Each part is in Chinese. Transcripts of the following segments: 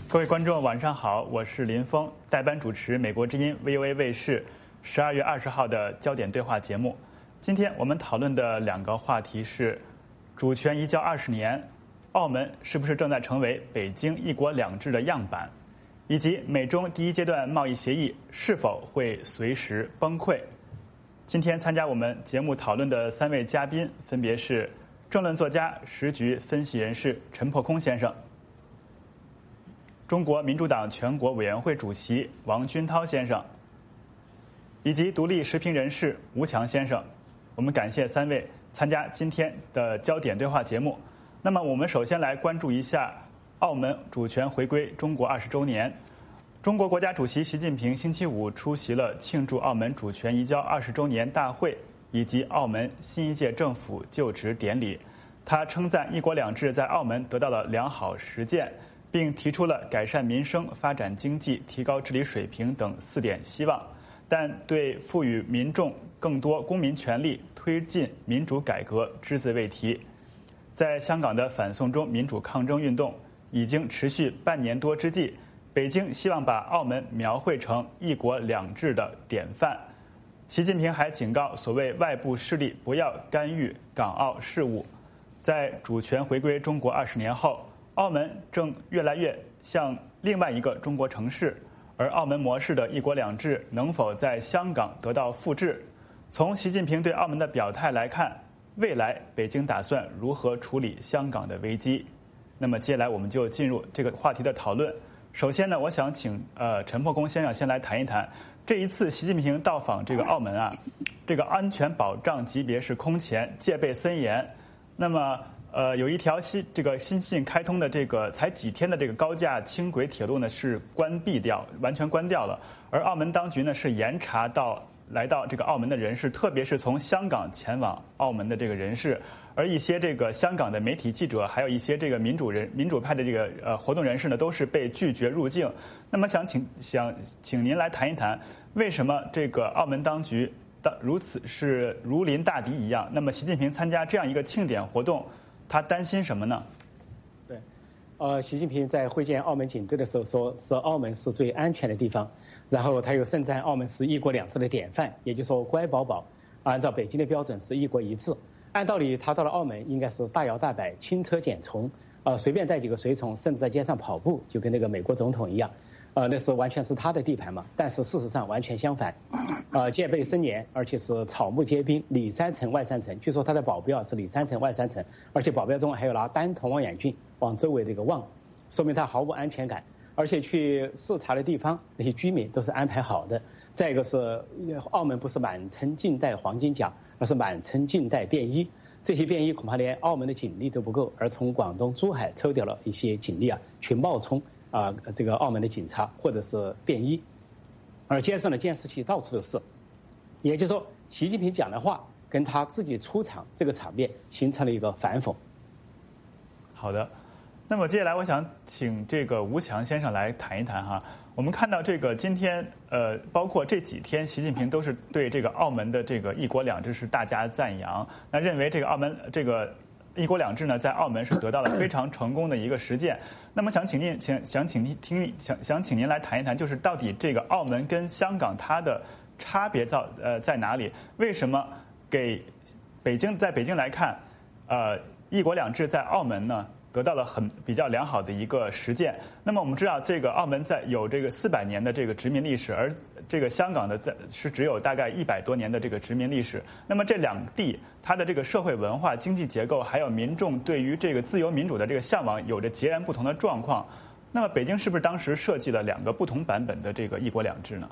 各位观众，晚上好，我是林峰，代班主持美国之音 VOA 卫视12月20号的焦点对话节目。今天我们讨论的2个话题是：主权移交20年，澳门是不是正在成为北京一国两制的样板？以及美中第一阶段贸易协议是否会随时崩溃？今天参加我们节目讨论的3位嘉宾分别是政论作家、时局分析人士陈破空先生，中国民主党全国委员会主席王军涛先生，以及独立时评人士吴强先生。我们感谢3位参加今天的焦点对话节目。那么我们首先来关注一下澳门主权回归中国20周年。中国国家主席习近平星期五出席了庆祝澳门主权移交20周年大会以及澳门新一届政府就职典礼。他称赞一国两制在澳门得到了良好实践，并提出了改善民生、发展经济、提高治理水平等4点希望，但对赋予民众更多公民权利、推进民主改革只字未提。在香港的反送中民主抗争运动已经持续半年多之际，北京希望把澳门描绘成一国两制的典范。习近平还警告所谓外部势力不要干预港澳事务。在主权回归中国20年后，澳门正越来越像另外一个中国城市，而澳门模式的一国两制能否在香港得到复制？从习近平对澳门的表态来看，未来北京打算如何处理香港的危机？那么接下来我们就进入这个话题的讨论。首先呢，我想请陈破空先生先来谈一谈这一次习近平到访这个澳门啊，这个安全保障级别是空前，戒备森严。那么有一条新信开通的这个才几天的这个高架轻轨铁路呢是完全关掉了，而澳门当局呢是严查来到这个澳门的人士，特别是从香港前往澳门的这个人士，而一些这个香港的媒体记者，还有一些这个民主派的这个活动人士呢，都是被拒绝入境。那么想请您来谈一谈，为什么这个澳门当局如此是如临大敌一样？那么习近平参加这样一个庆典活动，他担心什么呢？ 对，习近平在会见澳门警队的时候说，是澳门是最安全的地方。然后他又盛赞澳门是一国两制的典范，也就是说乖宝宝，按照北京的标准是一国一制。按道理他到了澳门应该是大摇大摆、轻车简从，随便带几个随从，甚至在街上跑步，就跟那个美国总统一样，那是完全是他的地盘嘛。但是事实上完全相反，戒备森严，而且是草木皆兵，里3层外3层。据说他的保镖是里3层外3层，而且保镖中还有拿单筒望远镜往周围这个望，说明他毫无安全感。而且去视察的地方，那些居民都是安排好的。再一个是，澳门不是满城尽带黄金甲，而是满城尽带便衣。这些便衣恐怕连澳门的警力都不够，而从广东、珠海抽调了一些警力啊，去冒充这个澳门的警察或者是便衣。而街上的监视器到处都是，也就是说，习近平讲的话跟他自己出场这个场面形成了一个反讽。 好的。那么接下来我想请这个吴强先生来谈一谈哈。我们看到这个今天包括这几天，习近平都是对这个澳门的这个一国两制是大加赞扬，那认为这个澳门这个一国两制呢在澳门是得到了非常成功的一个实践。那么想请您来谈一谈，就是到底这个澳门跟香港它的差别在哪里？为什么在北京来看，一国两制在澳门呢得到了比较良好的一个实践？那么我们知道，这个澳门有这个400年的这个殖民历史，而这个香港的是只有大概100多年的这个殖民历史。那么这两地它的这个社会文化、经济结构，还有民众对于这个自由民主的这个向往，有着截然不同的状况。那么北京是不是当时设计了2个不同版本的这个一国两制呢？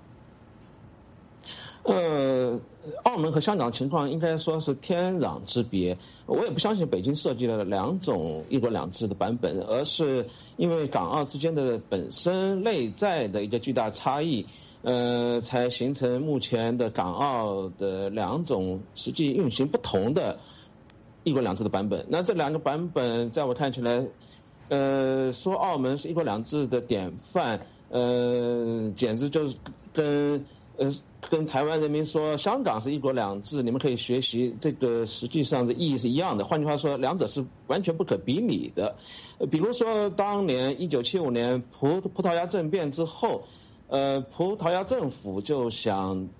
澳门和香港情况应该说是天壤之别。我也不相信北京设计了2种一国两制的版本，而是因为港澳之间的本身内在的一个巨大差异，才形成目前的港澳的2种实际运行不同的一国两制的版本。那这2个版本在我看起来，说澳门是一国两制的典范，简直就是跟跟台湾人民说香港是一国两制，你们可以学习，这个实际上的意义是一样的。换句话说，两者是完全不可比拟的。比如说当年1975年葡萄牙政变之后，葡萄牙政府就想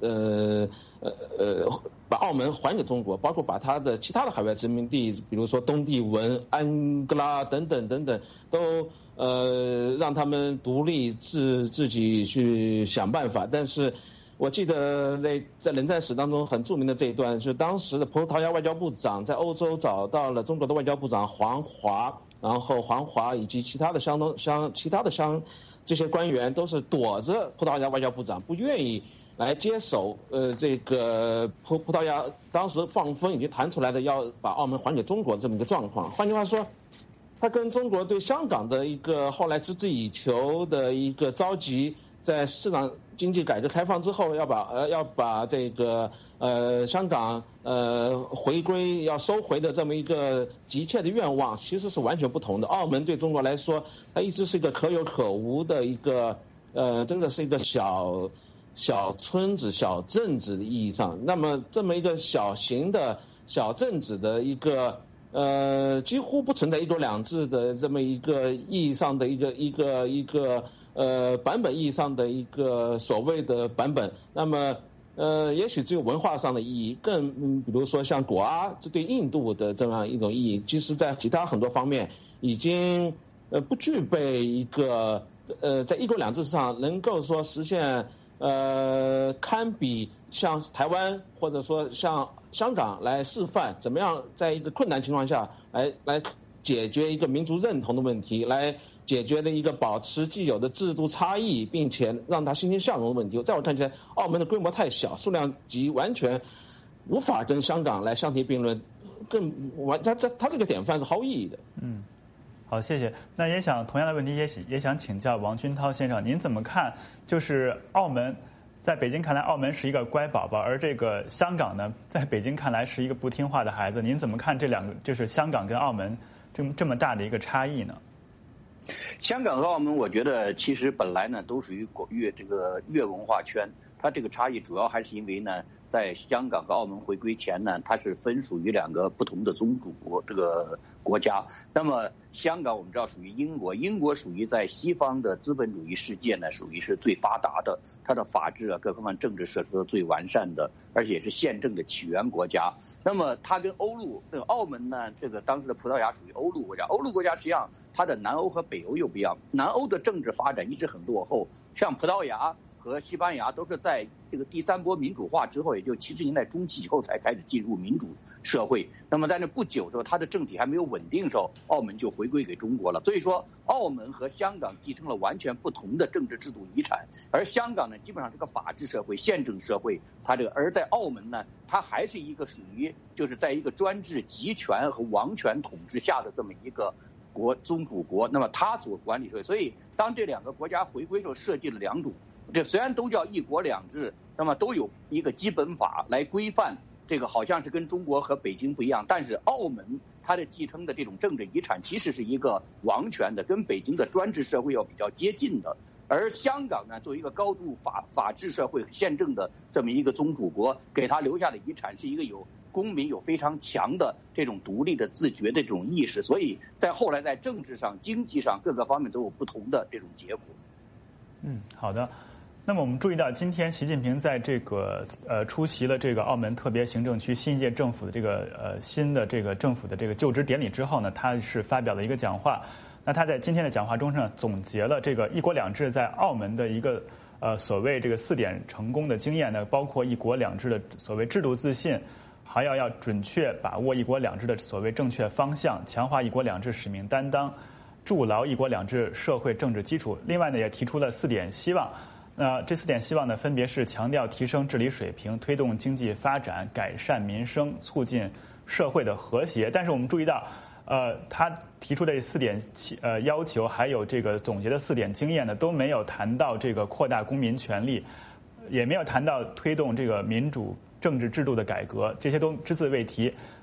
把澳门还给中国，包括把它的其他的海外殖民地，比如说东帝汶、安哥拉等等等等，都让他们独立自己去想办法。但是我记得在冷战史当中很著名的这一段，是当时的葡萄牙外交部长在欧洲找到了中国的外交部长黄华，然后黄华以及其他的这些官员都是躲着葡萄牙外交部长，不愿意来接手这个葡萄牙当时放风已经弹出来的要把澳门还给中国这么一个状况。换句话说，他跟中国对香港的一个后来孜孜以求的一个着急，在市场经济改革开放之后要把这个香港回归要收回的这么一个急切的愿望，其实是完全不同的。澳门对中国来说，它一直是一个可有可无的一个真的是一个小村子、小镇子的意义上。那么这么一个小型的小镇子的一个几乎不存在一国两制的这么一个意义上的一个版本意义上的一个所谓的版本，那么也许只有文化上的意义，更比如说像果阿这对印度的这样一种意义，其实在其他很多方面已经不具备一个在一国两制上能够说实现堪比像台湾或者说像香港来示范怎么样在一个困难情况下来解决一个民族认同的问题，来解决的一个保持既有的制度差异，并且让它欣欣向荣的问题。在我看起来，澳门的规模太小，数量级完全无法跟香港来相提并论，它这个典范是毫无意义的。 嗯，好，谢谢。那也想同样的问题也想请教王军涛先生，您怎么看？就是澳门，在北京看来，澳门是一个乖宝宝，而这个香港呢，在北京看来是一个不听话的孩子。您怎么看这两个，就是香港跟澳门这么大的一个差异呢？ 香港和澳门，我觉得其实本来呢都属于粤文化圈，它这个差异主要还是因为呢，在香港和澳门回归前呢，它是分属于两个不同的宗主国这个国家。那么香港我们知道属于英国，英国属于在西方的资本主义世界呢，属于是最发达的，它的法治啊各方面政治设施都最完善的，而且也是宪政的起源国家。那么它跟澳门呢，这个当时的葡萄牙属于欧陆国家，欧陆国家实际上它的南欧和北欧又不一样，南欧的政治发展一直很落后，像葡萄牙和西班牙都是在这个第三波民主化之后，也就70年代中期以后才开始进入民主社会。那么在那不久的时候，它的政体还没有稳定的时候，澳门就回归给中国了。所以说，澳门和香港继承了完全不同的政治制度遗产，而香港呢，基本上是个法治社会、宪政社会。而在澳门呢，它还是一个属于就是在一个专制、集权和王权统治下的这么一个宗主国，那么他所管理社会。所以当这两个国家回归时候，设计了两种，这虽然都叫一国两制，那么都有一个基本法来规范这个，好像是跟中国和北京不一样，但是澳门它的继承的这种政治遗产其实是一个王权的，跟北京的专制社会要比较接近的。而香港呢，作为一个高度法治社会、宪政的这么一个宗主国，给他留下的遗产是一个公民有非常强的这种独立的自觉的这种意识，所以在后来在政治上、经济上各个方面都有不同的这种结果。 好的。那么我们注意到，今天习近平在这个出席了这个澳门特别行政区新一届政府的这个新的这个政府的这个就职典礼之后呢，他是发表了一个讲话。那他在今天的讲话中呢，总结了这个一国两制在澳门的一个所谓这个4点成功的经验呢，包括一国两制的所谓制度自信，还要准确把握一国两制的所谓正确方向，强化一国两制使命担当，筑牢一国两制社会政治基础。另外呢，也提出了4点希望。这4点希望呢，分别是强调提升治理水平，推动经济发展，改善民生，促进社会的和谐。但是我们注意到，他提出的这4点要求，还有这个总结的4点经验呢，都没有谈到这个扩大公民权利，也没有谈到推动这个民主政治制度的改革，这些都只字未提。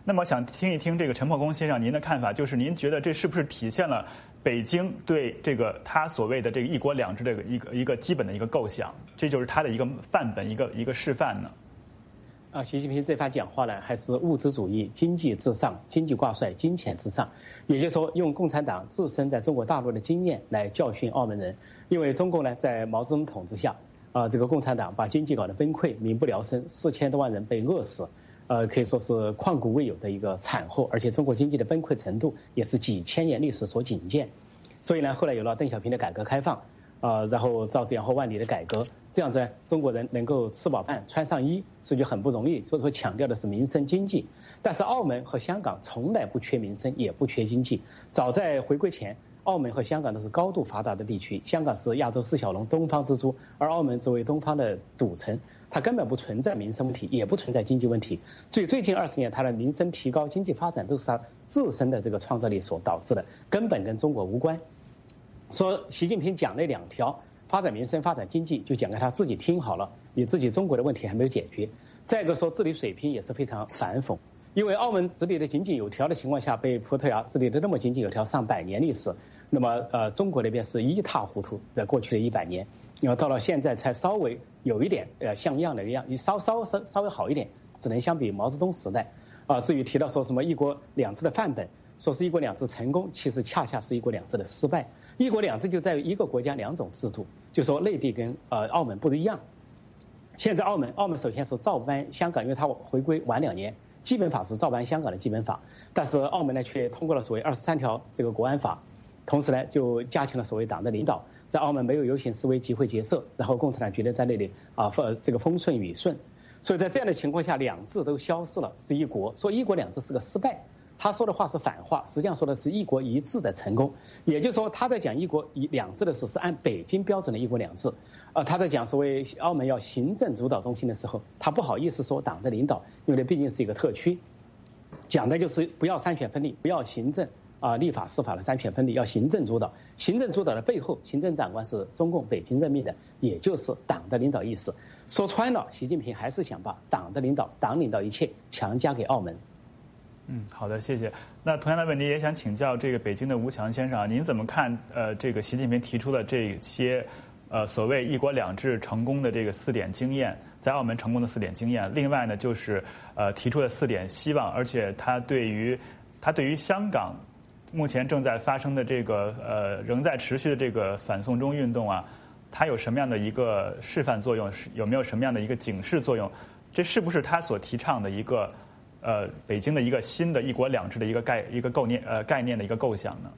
那么想听一听这个陈破公先生您的看法，就是您觉得这是不是体现了北京对这个他所谓的这个一国两制的一个基本的一个构想，这就是他的一个范本，一个示范呢？ 习近平这番讲话呢，还是物质主义、经济至上，经济挂帅，金钱至上。也就是说，用共产党自身在中国大陆的经验来教训澳门人。因为中国呢，在毛泽东统治下，这个共产党把经济搞得崩溃，民不聊生，4000多万人被饿死，可以说是旷古未有的一个惨祸。而且中国经济的崩溃程度也是几千年历史所仅见。所以呢，后来有了邓小平的改革开放，然后赵子阳和万里的改革。这样子，中国人能够吃饱饭、穿上衣，这就很不容易。所以说，强调的是民生经济。但是，澳门和香港从来不缺民生，也不缺经济。早在回归前，澳门和香港都是高度发达的地区。香港是亚洲4小龙、东方之珠，而澳门作为东方的赌城，它根本不存在民生问题，也不存在经济问题。所以，最近20年，它的民生提高、经济发展都是它自身的这个创造力所导致的，根本跟中国无关。说习近平讲那2条。发展民生、发展经济，就讲给他自己听好了。你自己中国的问题还没有解决。再一个说治理水平也是非常反讽，因为澳门治理的井井有条的情况下，被葡萄牙治理的那么井井有条，上百年历史。那么中国那边是一塌糊涂，在过去的100年，然后到了现在才稍微有一点像样的一样，你稍微好一点，只能相比毛泽东时代。至于提到说什么一国两制的范本，说是一国两制成功，其实恰恰是一国两制的失败。一国两制就在于一个国家2种制度，就说内地跟澳门不一样。现在澳门首先是照搬香港，因为它回归晚2年，基本法是照搬香港的基本法，但是澳门呢却通过了所谓23条这个国安法，同时呢就加强了所谓党的领导，在澳门没有游行示威集会结社，然后共产党觉得在那里这个风顺雨顺，所以在这样的情况下2制都消失了，是一国，说一国两制是个失败。他说的话是反话，实际上说的是一国一制的成功。也就是说，他在讲一国两制的时候是按北京标准的一国两制，他在讲所谓澳门要行政主导中心的时候，他不好意思说党的领导，因为这毕竟是一个特区，讲的就是不要3权分立，不要行政立法司法的3权分立，要行政主导。行政主导的背后，行政长官是中共北京任命的，也就是党的领导意思。说穿了，习近平还是想把党的领导、党领导一切强加给澳门。 好的，谢谢。那同样的问题也想请教这个北京的吴强先生啊，您怎么看这个习近平提出的这些所谓一国两制成功的这个4点经验，在澳门成功的4点经验？另外呢，就是提出的4点希望，而且他对于香港目前正在发生的这个仍在持续的这个反送中运动啊，它有什么样的一个示范作用？有没有什么样的一个警示作用？这是不是他所提倡的一个北京的一个新的一国两制的一个概念的一个构想呢？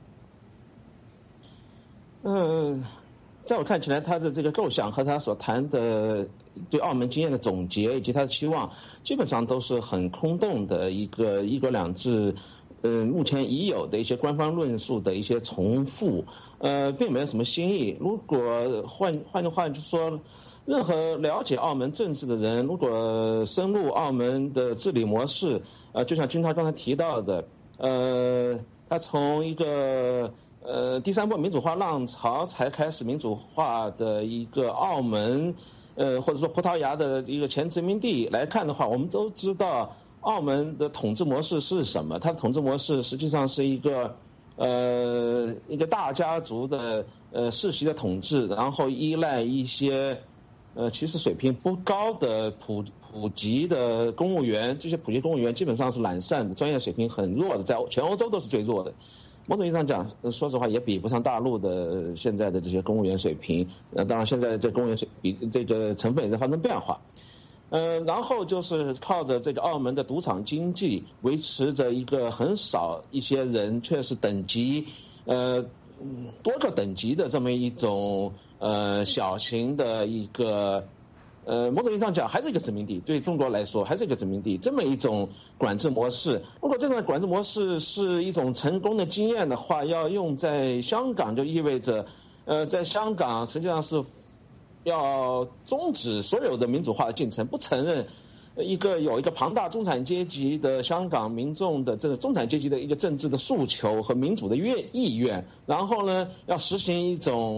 在我看起来，他的这个构想和他所谈的对澳门经验的总结以及他的期望，基本上都是很空洞的一个一国两制。目前已有的一些官方论述的一些重复，并没有什么新意。如果换句话就说，任何了解澳门政治的人，如果深入澳门的治理模式，就像军涛刚才提到的，他从一个第3波民主化浪潮才开始民主化的一个澳门，或者说葡萄牙的一个前殖民地来看的话，我们都知道澳门的统治模式是什么？它的统治模式实际上是一个大家族的世袭的统治，然后依赖一些其实水平不高的普及的公务员，这些普及公务员基本上是懒散的，专业水平很弱的，在全欧洲都是最弱的。某种意义上讲，说实话也比不上大陆的现在的这些公务员水平。当然现在这公务员这个成分也在发生变化。然后就是靠着这个澳门的赌场经济，维持着一个很少一些人却是等级多个等级的这么一种小型的一个某种意义上讲还是一个殖民地，对中国来说还是一个殖民地，这么一种管制模式。如果这种管制模式是一种成功的经验的话，要用在香港就意味着在香港实际上是要终止所有的民主化的进程，不承认有一个庞大中产阶级的香港民众的这个中产阶级的一个政治的诉求和民主的意愿，然后呢，要实行一种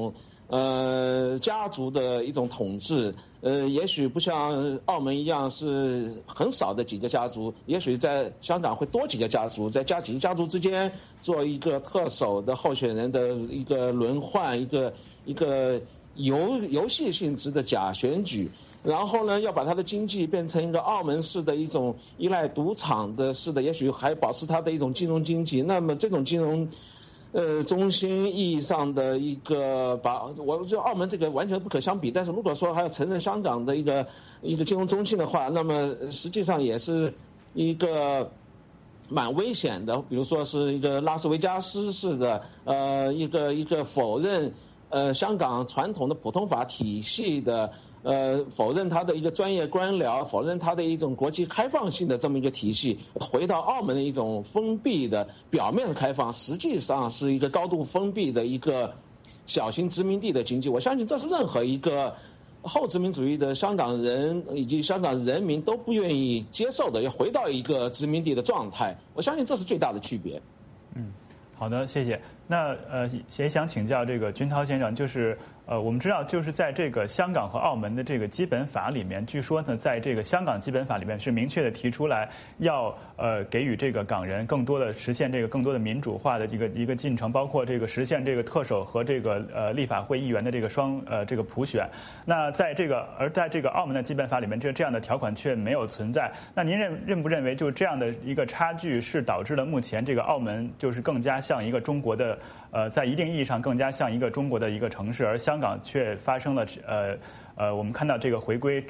家族的一种统治，也许不像澳门一样是很少的几个家族，也许在香港会多几个家族，在几个家族之间做一个特首的候选人的一个轮换，一个游戏性质的假选举。然后呢，要把它的经济变成一个澳门式的一种依赖赌场的式的，也许还保持它的一种金融经济。那么这种金融中心意义上的一个我觉得澳门这个完全不可相比，但是如果说还要承认香港的一个金融中心的话，那么实际上也是一个蛮危险的，比如说是一个拉斯维加斯式的一个否认香港传统的普通法体系的否认它的一个专业官僚，否认它的一种国际开放性的这么一个体系，回到澳门的一种封闭的表面开放，实际上是一个高度封闭的一个小型殖民地的经济。我相信这是任何一个后殖民主义的香港人以及香港人民都不愿意接受的，要回到一个殖民地的状态。我相信这是最大的区别。 好的，谢谢。那也想请教这个军涛先生，就是我们知道，就是在这个香港和澳门的这个基本法里面，据说呢，在这个香港基本法里面是明确的提出来要给予这个港人更多的实现这个更多的民主化的一个进程，包括这个实现这个特首和这个立法会议员的这个这个普选。那在这个澳门的基本法里面，这样的条款却没有存在。那您认不认为，就这样的一个差距是导致了目前这个澳门就是更加像一个中国的在一定意义上更加像一个中国的一个城市，而香港却发生了我们看到这个回归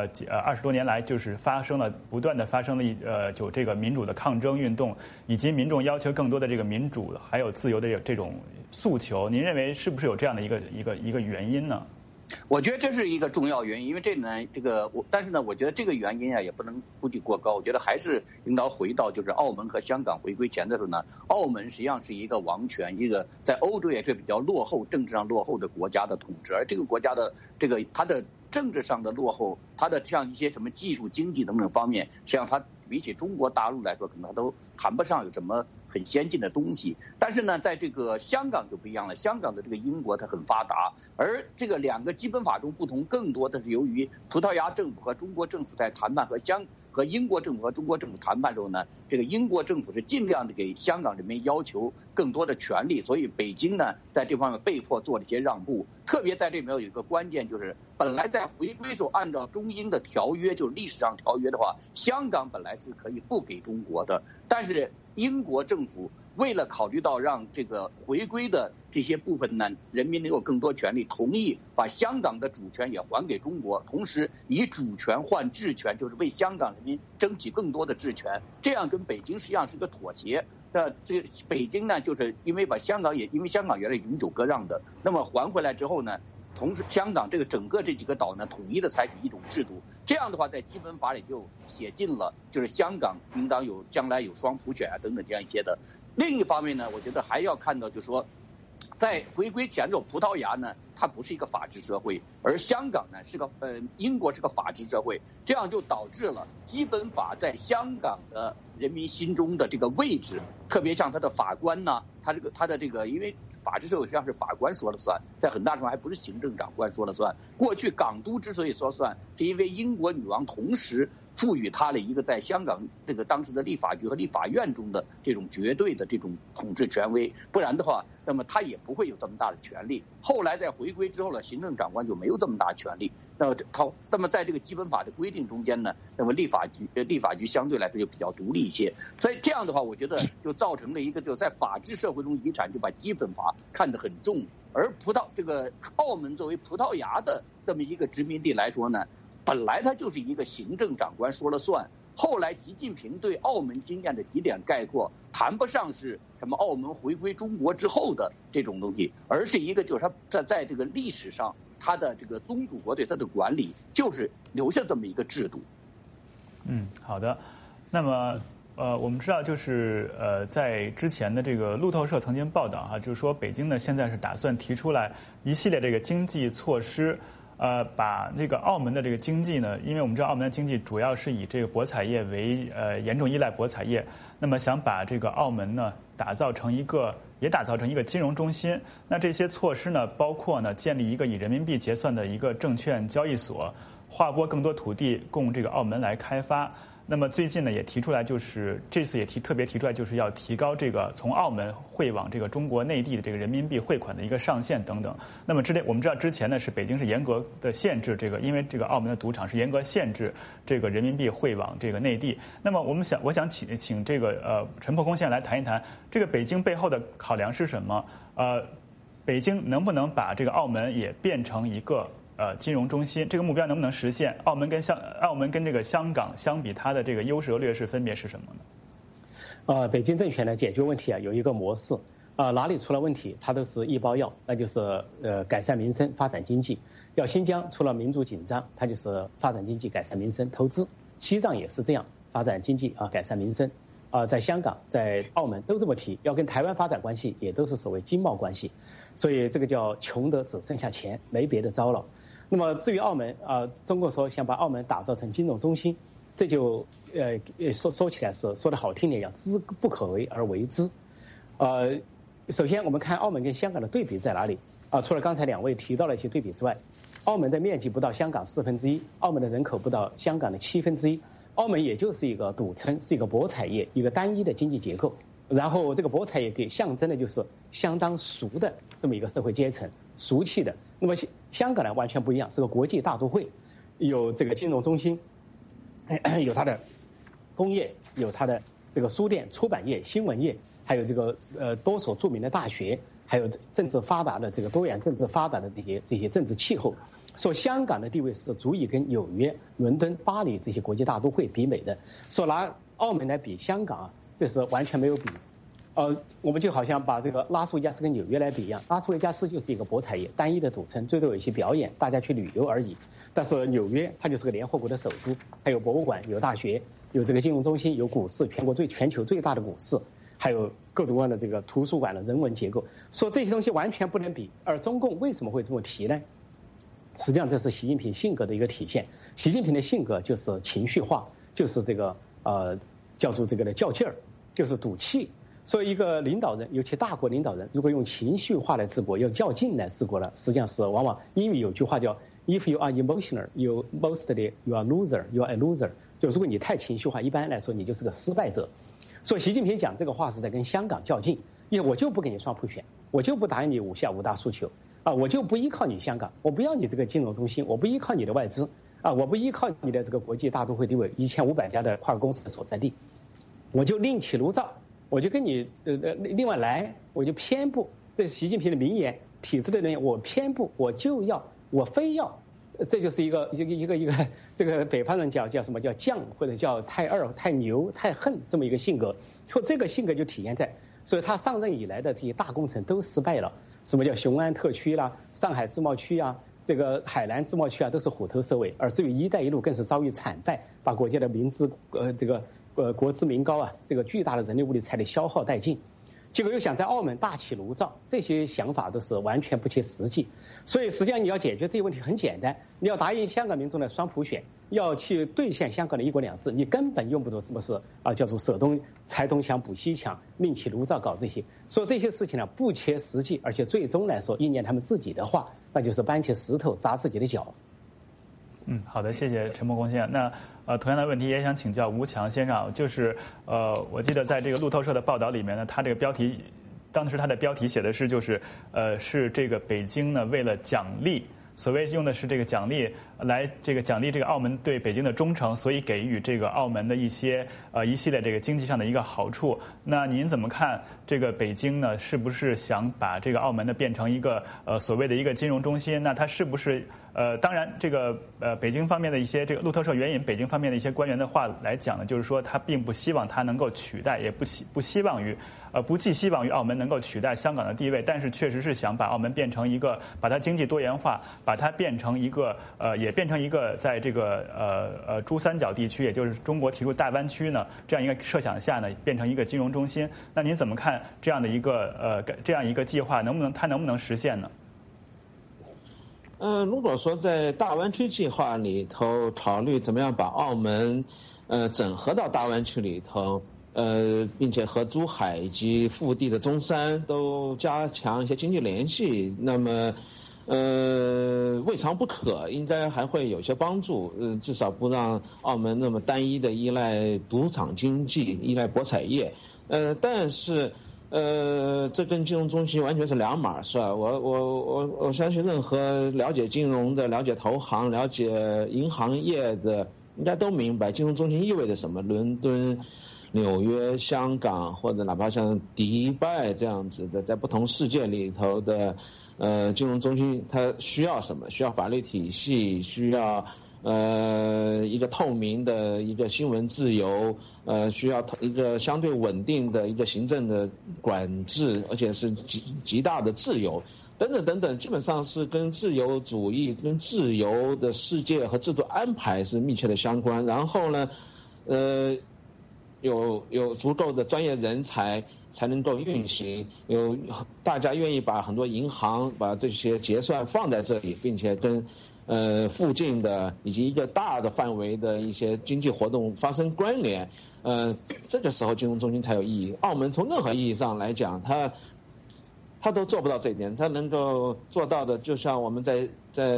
20多年来，就是不断的发生了就这个民主的抗争运动，以及民众要求更多的这个民主还有自由的这种诉求。您认为是不是有这样的一个原因呢？ 我觉得这是一个重要原因，因为但是呢，我觉得这个原因啊也不能估计过高。我觉得还是应当回到就是澳门和香港回归前的时候呢，澳门实际上是一个王权，一个在欧洲也是比较落后、政治上落后的国家的统治，而这个国家的它的政治上的落后，它的像一些什么技术、经济等等方面，实际上它比起中国大陆来说，可能都谈不上有什么很先进的东西。但是呢，在这个香港就不一样了，香港的这个英国它很发达，而这个两个基本法中不同，更多的是由于葡萄牙政府和中国政府在谈判和英国政府和中国政府谈判的时候呢，这个英国政府是尽量的给香港人民要求更多的权利，所以北京呢在这方面被迫做了一些让步。特别在这里面有一个关键，就是本来在回归时候按照中英的条约，就是历史上条约的话，香港本来是可以不给中国的，但是英国政府为了考虑到让这个回归的这些部分呢，人民能有更多权利，同意把香港的主权也还给中国，同时以主权换治权，就是为香港人民争取更多的治权。这样跟北京实际上是个妥协。这北京呢，就是因为香港原来永久割让的，那么还回来之后呢，同时香港整个这几个岛呢，统一的采取一种制度。这样的话，在基本法里就写进了，就是香港应当将来有双普选啊等等这样一些的。另一方面呢，我觉得还要看到，就是说，在回归前这种葡萄牙呢，它不是一个法治社会，而香港呢英国是个法治社会，这样就导致了基本法在香港的人民心中的这个位置，特别像他的法官呢，他的这个，因为法治社会实际上是法官说了算，在很大程度还不是行政长官说了算。过去港督之所以说算，是因为英国女王同时赋予他了一个在香港这个当时的立法局和立法院中的这种绝对的这种统治权威，不然的话，那么他也不会有这么大的权力。后来在回归之后呢，行政长官就没有这么大权力。那么在这个基本法的规定中间呢，那么立法局相对来说就比较独立一些。所以这样的话，我觉得就造成了一个就在法治社会中遗产就把基本法看得很重，而澳门作为葡萄牙的这么一个殖民地来说呢，本来它就是一个行政长官说了算。后来习近平对澳门经验的几点概括，谈不上是什么澳门回归中国之后的这种东西，而是一个就是他在这个历史上他的这个宗主国对他的管理就是留下这么一个制度。 好的。那么我们知道就是在之前的这个路透社曾经报道哈，就是说北京呢现在是打算提出来一系列这个经济措施。把这个澳门的这个经济呢，因为我们知道澳门的经济主要是以这个博彩业为严重依赖博彩业，那么想把这个澳门呢打造成一个金融中心。那这些措施呢，包括呢建立一个以人民币结算的一个证券交易所，划拨更多土地供这个澳门来开发。那么最近呢也提出来，就是这次也特别提出来，就是要提高这个从澳门汇往这个中国内地的这个人民币汇款的一个上限等等。那么我们知道之前呢是北京是严格的限制这个，因为这个澳门的赌场是严格限制这个人民币汇往这个内地。那么我想请这个陈破空先生来谈一谈这个北京背后的考量是什么？北京能不能把这个澳门也变成一个金融中心，这个目标能不能实现？澳门跟这个香港相比，它的这个优势和劣势分别是什么呢？ 北京政权呢解决问题有一个模式，哪里出了问题，它都是一包药，那就是改善民生、发展经济。要新疆出了民族紧张，它就是发展经济、改善民生、投资。西藏也是这样，发展经济改善民生。在香港、在澳门都这么提，要跟台湾发展关系也都是所谓经贸关系。所以这个叫穷得只剩下钱，没别的招了。那么至于澳门中国说想把澳门打造成金融中心，这就说起来是说的好听点叫知不可为而为之。首先我们看澳门跟香港的对比在哪里除了刚才两位提到了一些对比之外，澳门的面积不到香港1/4，澳门的人口不到香港的1/7，澳门也就是一个赌城，是一个博彩业，一个单一的经济结构。然后这个博彩业给象征的就是相当俗的这么一个社会阶层，俗气的。那么香港呢完全不一样，是个国际大都会，有这个金融中心，有它的工业，有它的这个书店、出版业、新闻业，还有这个多所著名的大学，还有政治发达的这个多元政治发达的这些政治气候。说香港的地位是足以跟纽约、伦敦、巴黎这些国际大都会比美的。说拿澳门来比香港这是完全没有比。我们就好像把这个拉斯维加斯跟纽约来比一样，拉斯维加斯就是一个博彩业单一的赌城，最多有一些表演，大家去旅游而已。但是纽约它就是个联合国的首都，还有博物馆、有大学、有这个金融中心、有股市，全球最大的股市，还有各种各样的这个图书馆的人文结构。说这些东西完全不能比。而中共为什么会这么提呢？实际上这是习近平性格的一个体现。习近平的性格就是情绪化，就是这个叫做这个的较劲儿，就是赌气。所以一个领导人，尤其大国领导人，如果用情绪化来治国，用较劲来治国了，实际上是往往英语有句话叫 "If you are emotional, you mostly you are loser, you are a loser"， 就如果你太情绪化，一般来说你就是个失败者。所以习近平讲这个话是在跟香港较劲，因为我就不给你双普选，我就不答应你5项5大诉求我就不依靠你香港，我不要你这个金融中心，我不依靠你的外资我不依靠你的这个国际大都会地位，1500家的跨国公司的所在地，我就另起炉灶。我就跟你另外来，我就偏不，这是习近平的名言，体制的人我偏不，我非要，这就是一个这个北方人叫什么叫犟，或者叫太二、太牛、太横这么一个性格。说这个性格就体现在，所以他上任以来的这些大工程都失败了。什么叫雄安特区啦、上海自贸区这个海南自贸区都是虎头蛇尾，而至于一带一路更是遭遇惨败，把国家的民资这个国资民高这个巨大的人力物力财力消耗殆尽，结果又想在澳门大起炉灶，这些想法都是完全不切实际。所以实际上你要解决这些问题很简单，你要答应香港民众的双普选，要去兑现香港的一国两制，你根本用不着这么是叫做拆东墙补西墙，另起炉灶搞这些。说这些事情呢不切实际，而且最终来说应验他们自己的话，那就是搬起石头砸自己的脚。 好的，谢谢陈破空先生。那同样的问题也想请教吴强先生，就是我记得在这个路透社的报道里面呢，他这个标题，当时他的标题写的是是这个北京呢为了奖励，所谓用的是这个奖励来奖励这个澳门对北京的忠诚，所以给予这个澳门的一系列这个经济上的一个好处。那您怎么看这个北京呢？是不是想把这个澳门呢变成一个所谓的一个金融中心？那它是不是当然这个北京方面的一些这个路透社援引北京方面的一些官员的话来讲呢，就是说他并不希望它能够取代，也不寄希望于澳门能够取代香港的地位，但是确实是想把澳门变成一个，把它经济多元化，把它变成一个也变成一个在这个珠三角地区，也就是中国提出大湾区呢这样一个设想下呢，变成一个金融中心。那您怎么看这样的一个计划能不能实现呢？ 如果说在大湾区计划里头考虑怎么样把澳门整合到大湾区里头， 并且和珠海以及腹地的中山都加强一些经济联系，那么未尝不可，应该还会有些帮助。至少不让澳门那么单一的依赖赌场经济、依赖博彩业。但是这跟金融中心完全是两码事。我相信任何了解金融的、了解投行、了解银行业的，应该都明白金融中心意味着什么。伦敦、纽约、香港，或者哪怕像迪拜这样子的，在不同世界里头的金融中心，它需要什么？需要法律体系，需要一个透明的一个新闻自由，需要一个相对稳定的一个行政的管制，而且是极大的自由，等等等等，基本上是跟自由主义、跟自由的世界和制度安排是密切的相关。然后呢，有足够的专业人才才能够运行，有大家愿意把很多银行把这些结算放在这里，并且跟附近的以及一个大的范围的一些经济活动发生关联，这个时候金融中心才有意义。澳门从任何意义上来讲，他都做不到这一点，他能够做到的，就像我们在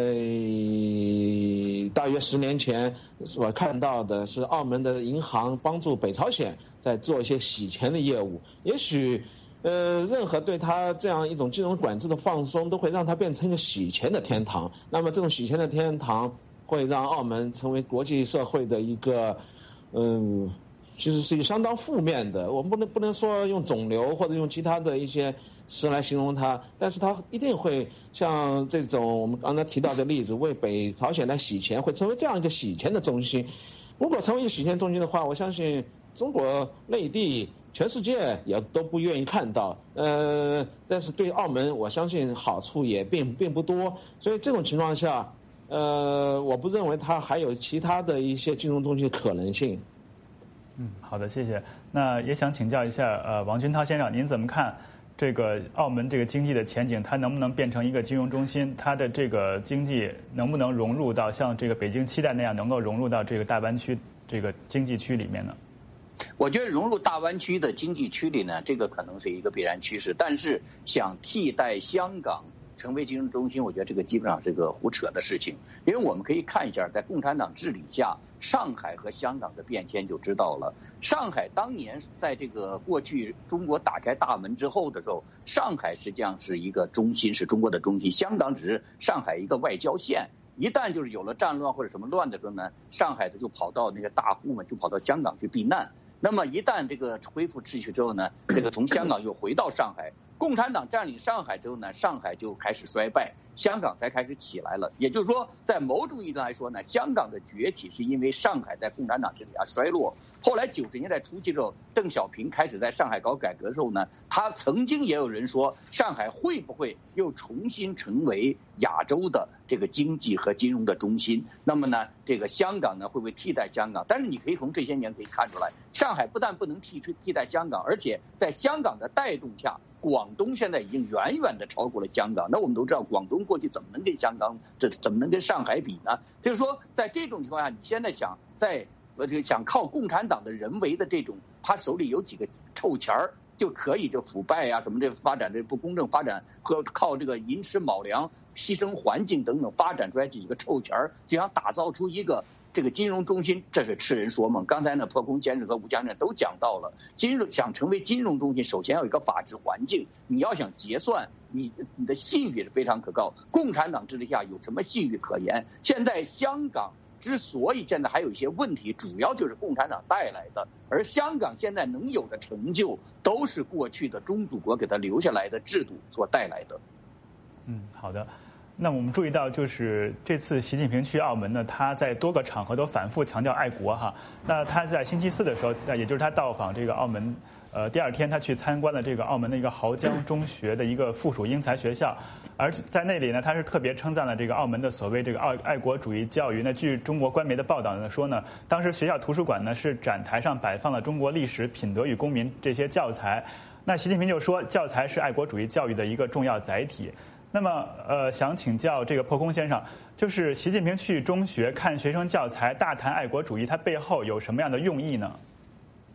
大约10年前所看到的，是澳门的银行帮助北朝鲜在做一些洗钱的业务。也许任何对他这样一种金融管制的放松，都会让它变成一个洗钱的天堂。那么这种洗钱的天堂会让澳门成为国际社会的一个其实是一个相当负面的，我们不能说用肿瘤或者用其他的一些词来形容它，但是它一定会像这种我们刚才提到的例子，为北朝鲜来洗钱，会成为这样一个洗钱的中心。如果成为一个洗钱中心的话，我相信中国内地全世界也都不愿意看到。但是对澳门，我相信好处也并不多。所以这种情况下，我不认为它还有其他的一些金融中心的可能性。 好的，谢谢。那也想请教一下，王军涛先生，您怎么看这个澳门这个经济的前景？它能不能变成一个金融中心？它的这个经济能不能融入到像这个北京期待那样，能够融入到这个大湾区这个经济区里面呢？ 我觉得融入大湾区的经济区里呢，这个可能是一个必然趋势。但是想替代香港成为金融中心，我觉得这个基本上是个胡扯的事情。因为我们可以看一下，在共产党治理下，上海和香港的变迁就知道了。上海当年在这个过去中国打开大门之后的时候，上海实际上是一个中心，是中国的中心，香港只是上海一个外交线。一旦就是有了战乱或者什么乱的时候呢，上海的就跑到那个大户们就跑到香港去避难。那么一旦这个恢复秩序之后呢，这个从香港又回到上海。共产党占领上海之后呢，上海就开始衰败，香港才开始起来了。也就是说，在某种意义上来说呢，香港的崛起是因为上海在共产党治理下衰落。后来90年代初期之后，邓小平开始在上海搞改革的时候呢，他曾经也有人说，上海会不会又重新成为亚洲的这个经济和金融的中心？那么呢，这个香港呢会不会替代香港？但是你可以从这些年可以看出来，上海不但不能替代香港，而且在香港的带动下，广东现在已经远远的超过了香港。那我们都知道，广东过去怎么能跟香港，怎么能跟上海比呢？就是说，在这种情况下，你现在想靠共产党的人为的这种，他手里有几个臭钱儿就可以就腐败啊什么这发展这不公正发展，和靠这个寅吃卯粮、牺牲环境等等发展出来几个臭钱儿，就想打造出一个这个金融中心，这是痴人说梦。刚才呢，破空先生和吴先生都讲到了，想成为金融中心，首先要有一个法治环境。你要想结算，你的信誉是非常可靠。共产党治理下有什么信誉可言？现在香港之所以现在还有一些问题，主要就是共产党带来的。而香港现在能有的成就，都是过去的中祖国给他留下来的制度所带来的。 好的。那我们注意到，就是这次习近平去澳门呢，他在多个场合都反复强调爱国哈。那他在星期四的时候，也就是他到访这个澳门，第二天他去参观了这个澳门的一个濠江中学的一个附属英才学校，而在那里呢，他是特别称赞了这个澳门的所谓这个爱国主义教育。那据中国官媒的报道呢说呢，当时学校图书馆呢是展台上摆放了中国历史、品德与公民这些教材。那习近平就说，教材是爱国主义教育的一个重要载体。那么想请教这个破空先生，就是习近平去中学看学生教材，大谈爱国主义，它背后有什么样的用意呢？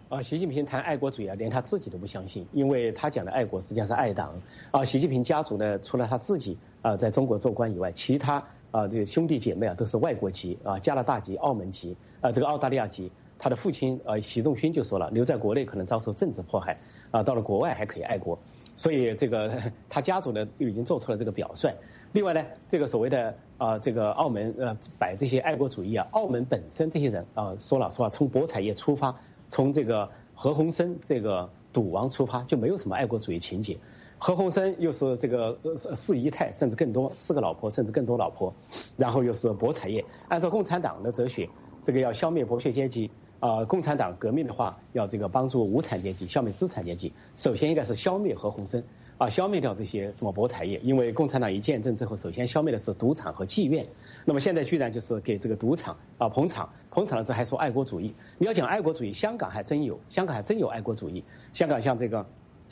习近平谈爱国主义连他自己都不相信，因为他讲的爱国实际上是爱党。习近平家族呢，除了他自己在中国做官以外，其他这个兄弟姐妹都是外国籍加拿大籍、澳门籍这个澳大利亚籍。他的父亲习仲勋就说了，留在国内可能遭受政治迫害到了国外还可以爱国。所以这个他家族呢就已经做出了这个表率。另外呢，这个所谓的这个澳门摆这些爱国主义澳门本身这些人说老实话，从博彩业出发，从这个何鸿燊这个赌王出发，就没有什么爱国主义情节。何鸿燊又是这个4姨太甚至更多，4个老婆甚至更多老婆，然后又是博彩业。按照共产党的哲学，这个要消灭剥削阶级。共产党革命的话，要这个帮助无产阶级，消灭资产阶级。首先应该是消灭何鸿燊消灭掉这些什么博彩业，因为共产党一建政之后，首先消灭的是赌场和妓院。那么现在居然就是给这个赌场捧场了之后还说爱国主义。你要讲爱国主义，香港还真有爱国主义。香港像这个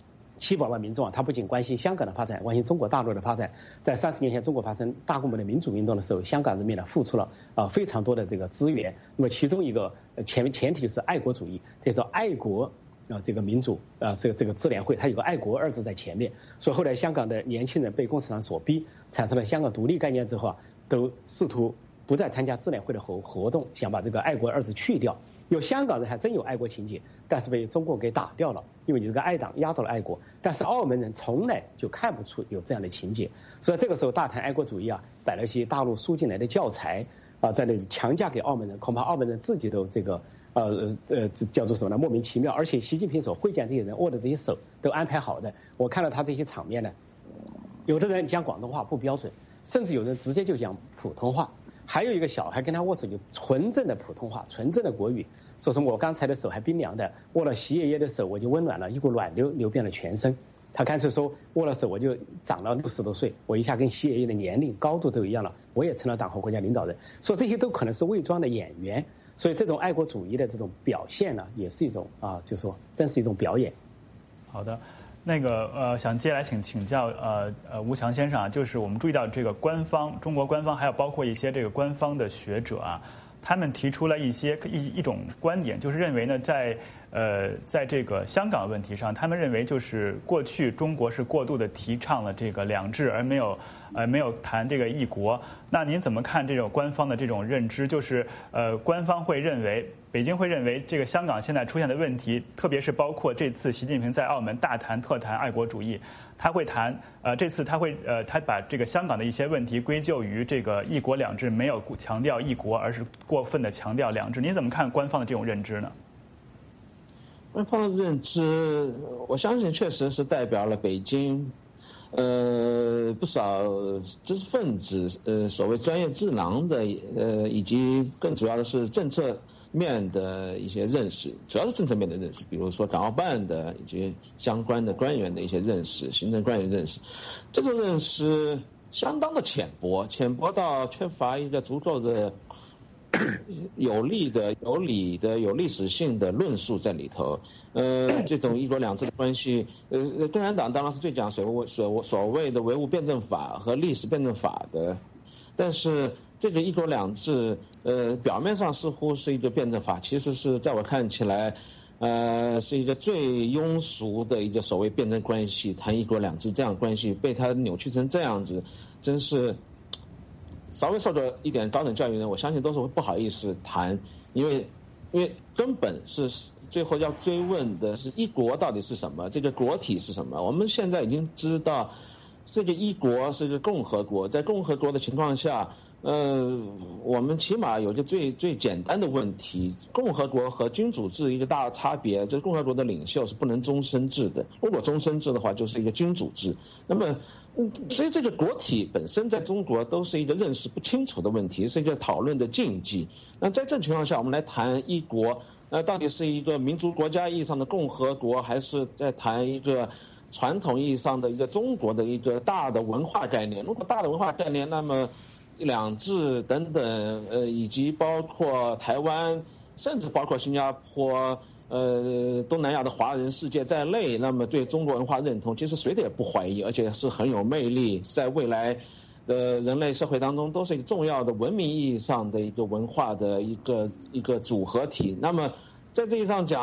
7宝的民众他不仅关心香港的发展，关心中国大陆的发展。在30年前中国发生大规模的民主运动的时候，香港人民呢付出了非常多的这个资源。那么其中一个前提就是爱国主义，这叫爱国这个民主这个支联会，它有个爱国2字在前面。所以后来香港的年轻人被共产党所逼，产生了香港独立概念之后都试图不再参加支联会的活动，想把这个爱国2字去掉。有香港人还真有爱国情节，但是被中国给打掉了，因为你这个爱党压倒了爱国。但是澳门人从来就看不出有这样的情节，所以这个时候大谈爱国主义摆了一些大陆输进来的教材在那里强加给澳门人，恐怕澳门人自己都这个叫做什么呢？莫名其妙。而且习近平所会见这些人握的这些手都安排好的，我看到他这些场面呢，有的人讲广东话不标准，甚至有人直接就讲普通话。还有一个小孩跟他握手就纯正的普通话，纯正的国语，说什么我刚才的手还冰凉的，握了习爷爷的手我就温暖了，一股暖流流遍了全身。他干脆说握了手我就长了60多岁，我一下跟习爷爷的年龄高度都一样了，我也成了党和国家领导人。说这些都可能是伪装的演员，所以这种爱国主义的这种表现呢，也是一种就是说真是一种表演。 好的。那个想接下来请教吴强先生就是我们注意到这个中国官方还有包括一些这个官方的学者他们提出了一种观点，就是认为呢，在这个香港问题上，他们认为就是过去中国是过度的提倡了这个两制，而没有谈这个一国。那您怎么看这种官方的这种认知？就是官方会认为，北京会认为这个香港现在出现的问题，特别是包括这次习近平在澳门大谈特谈爱国主义，他会谈这次他把这个香港的一些问题归咎于这个一国两制没有强调一国，而是过分的强调两制。您怎么看官方的这种认知呢？ 官方的认知，我相信确实是代表了北京不少知识分子所谓专业智囊的以及更主要的是政策面的一些认识，主要是政策面的认识，比如说港澳办的以及相关的官员的一些认识，行政官员认识，这种认识相当的浅薄到缺乏一个足够的有理的、有历史性的论述在里头。这种一国两制的关系，共产党当然是最讲所谓的唯物辩证法和历史辩证法的，但是这个一国两制，表面上似乎是一个辩证法，其实是在我看起来，是一个最庸俗的一个所谓辩证关系，谈一国两制这样的关系被他扭曲成这样子，真是稍微受到一点高等教育的人，我相信都是会不好意思谈，因为根本是最后要追问的是一国到底是什么，这个国体是什么。我们现在已经知道，这个一国是一个共和国，在共和国的情况下，我们起码有一个最简单的问题，共和国和君主制一个大的差别，就是共和国的领袖是不能终身制的，如果终身制的话就是一个君主制。那么所以这个国体本身在中国都是一个认识不清楚的问题，是一个讨论的禁忌。那在这种情况下，我们来谈一国，到底是一个民族国家意义上的共和国，还是在谈一个传统意义上的一个中国的一个大的文化概念？如果大的文化概念，那么两制等等，以及包括台湾，甚至包括新加坡，东南亚的华人世界在内，那么对中国文化认同，其实谁的也不怀疑，而且是很有魅力，在未来的人类社会当中，都是一个重要的文明意义上的一个文化的一个组合体。那么在这意义上讲，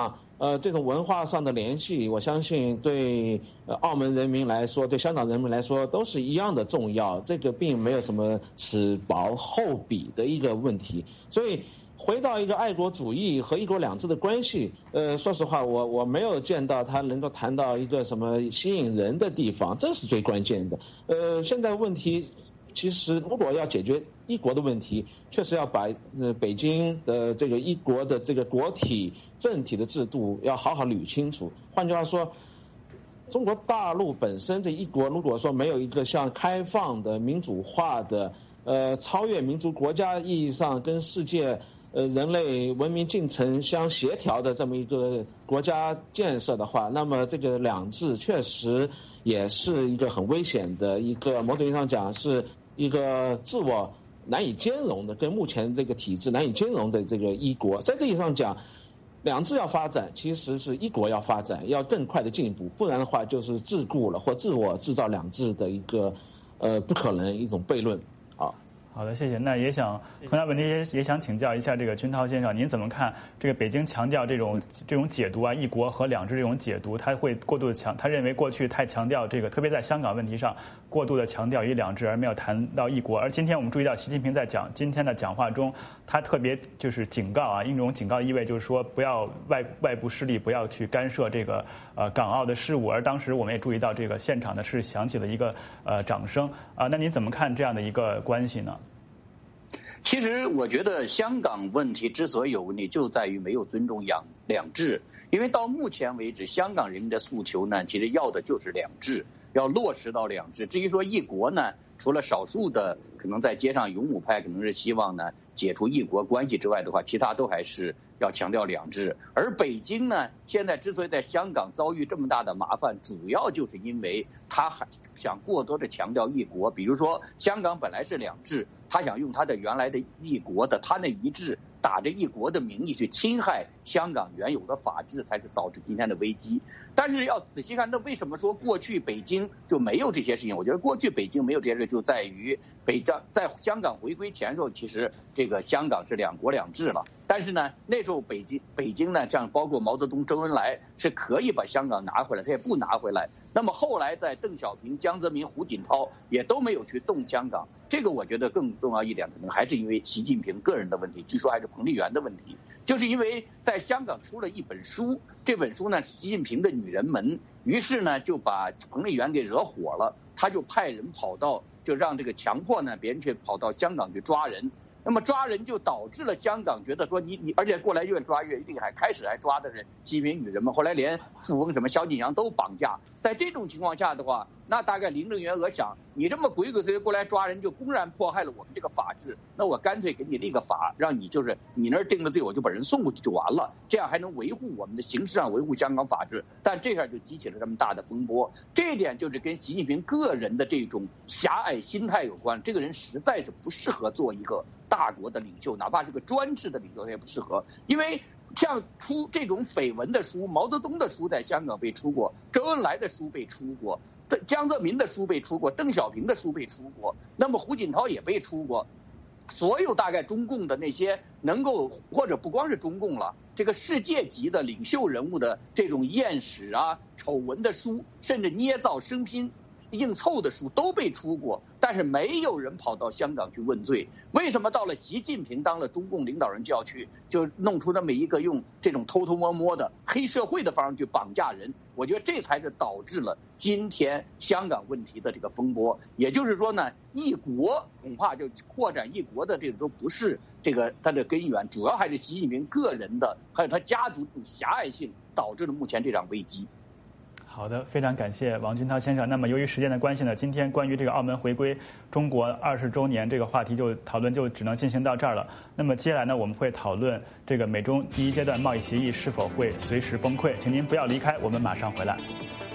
这种文化上的联系，我相信对澳门人民来说，对香港人民来说都是一样的重要。这个并没有什么此薄厚彼的一个问题。所以回到一个爱国主义和一国两制的关系，说实话，我没有见到他能够谈到一个什么吸引人的地方，这是最关键的。现在问题。其实，如果要解决一国的问题，确实要把北京的这个一国的这个国体政体的制度要好好捋清楚。换句话说，中国大陆本身这一国，如果说没有一个像开放的、民主化的、超越民族国家意义上跟世界人类文明进程相协调的这么一个国家建设的话，那么这个两制确实也是一个很危险的一个，某种意义上讲是一个自我难以兼容的，跟目前这个体制难以兼容的这个一国。在这意义上讲，两制要发展，其实是一国要发展，要更快的进步，不然的话就是桎梏了或自我制造两制的一个不可能一种悖论。 好的，谢谢。那也想同样问题也想请教一下这个军涛先生，您怎么看这个北京强调这种解读啊，一国和两制这种解读，他会过度的他认为过去太强调这个，特别在香港问题上过度的强调一两制，而没有谈到一国。而今天我们注意到习近平在今天的讲话中，他特别就是警告啊，一种警告意味就是说不要外部势力不要去干涉这个港澳的事务。而当时我们也注意到这个现场呢是响起了一个掌声啊，那您怎么看这样的一个关系呢？ 其实我觉得香港问题之所以有问题，就在于没有尊重两制。因为到目前为止，香港人民的诉求呢，其实要的就是两制，要落实到两制。至于说一国呢，除了少数的可能在街上勇武派可能是希望呢解除一国关系之外的话，其他都还是要强调两制。而北京呢，现在之所以在香港遭遇这么大的麻烦，主要就是因为他还想过多的强调一国。比如说香港本来是两制，他想用他的原来的一国的他那一制，打着一国的名义去侵害香港原有的法治，才是导致今天的危机。但是要仔细看，那为什么说过去北京就没有这些事情？我觉得过去北京没有这些事，就在于在香港回归前时候，其实这个香港是两国两制了。但是呢，那时候北京呢，像包括毛泽东、周恩来是可以把香港拿回来，他也不拿回来。那么后来在邓小平、江泽民、胡锦涛也都没有去动香港。这个我觉得更重要一点，可能还是因为习近平个人的问题，据说还是彭丽媛的问题。就是因为在香港出了一本书，这本书呢是习近平的女人们，于是呢就把彭丽媛给惹火了，他就派人就让这个强迫呢别人去跑到香港去抓人。那么抓人就导致了香港觉得说你，而且过来越抓越厉害，开始还抓的是习近平女人们，后来连富翁什么萧锦阳都绑架。在这种情况下的话，那大概林郑月娥想，你这么鬼鬼祟祟过来抓人，就公然迫害了我们这个法治，那我干脆给你立个法，让你就是你那儿定了罪，我就把人送过去就完了，这样还能维护我们的形式上维护香港法治。但这下就激起了这么大的风波，这一点就是跟习近平个人的这种狭隘心态有关。这个人实在是不适合做一个大国的领袖，哪怕是个专制的领袖也不适合。因为像出这种绯闻的书，毛泽东的书在香港被出过，周恩来的书被出过，江泽民的书被出过，邓小平的书被出过，那么胡锦涛也被出过。所有大概中共的那些能够，或者不光是中共了，这个世界级的领袖人物的这种艳史啊、丑闻的书，甚至捏造生拼硬凑的书都被出过，但是没有人跑到香港去问罪。为什么到了习近平当了中共领导人就弄出那么一个用这种偷偷摸摸的黑社会的方式去绑架人？我觉得这才是导致了今天香港问题的这个风波。也就是说呢，一国恐怕就扩展一国的这个都不是这个它的根源，主要还是习近平个人的还有他家族这种狭隘性导致了目前这场危机。 好的，非常感谢王军涛先生。那么由于时间的关系呢，今天关于这个澳门回归中国20周年这个话题讨论就只能进行到这儿了。那么接下来呢，我们会讨论这个美中第一阶段贸易协议是否会随时崩溃。请您不要离开，我们马上回来。